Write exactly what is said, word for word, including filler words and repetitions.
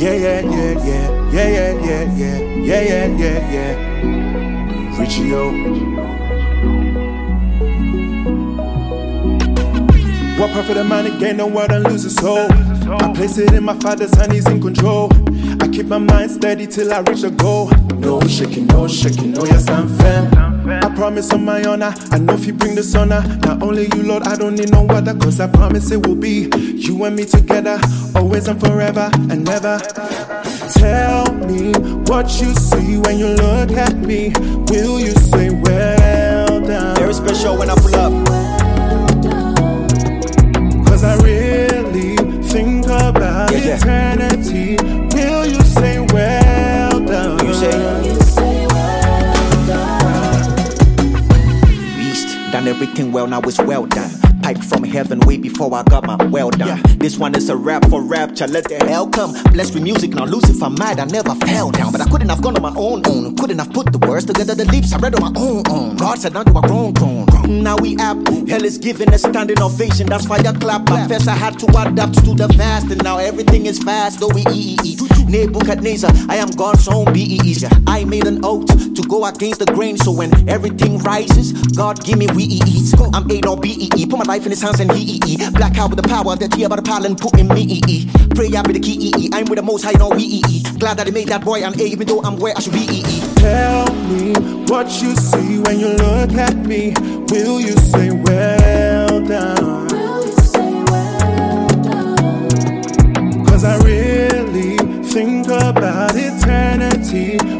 Yeah, yeah, yeah, yeah, yeah, yeah, yeah, yeah, yeah, yeah, yeah, yeah. Richie O. What profit a man to gain the world and lose his soul? I place it in my father's hand, he's in control. I keep my mind steady till I reach the goal. No shaking, no shaking, no yes I'm firm. I promise on my honor, I know if you bring the honor. Not only you Lord, I don't need no other. Cause I promise it will be you and me together, always and forever and never. Tell me what you see when you look at me. Will you say well done? Very special when I pull up. Cause I really think about yeah, yeah. eternity. Will you say well done? Will you say, Will you say well done? Beast, done everything well, now it's well done. Pipe from heaven way before I got my well done. Yeah. This one is a rap for rapture, let the hell come. Blessed with music, now Lucifer mad, I never fell down. But I couldn't have gone on my own own. Couldn't have put the words together, the leaps I read on my own own. God said now you are grown grown. Now we up, hell is giving a standing ovation. That's why I clap. At first I had to adapt to the fast, and now everything is fast, though we E E E. Nebuchadnezzar, I am God's own B E Es. I made an oath to go against the grain, so when everything rises, God give me we E Es. I'm A or B E E, put my life in his hands and he E E. Black out with the power that he about the pile and put in me E E. Pray I be the key E E. I'm with the most high, no we E E. Glad that he made that boy an A, even though I'm where I should be E E. Tell me what you see when you look at me. Will you say well done? Will you say well done? Cause I really think about eternity.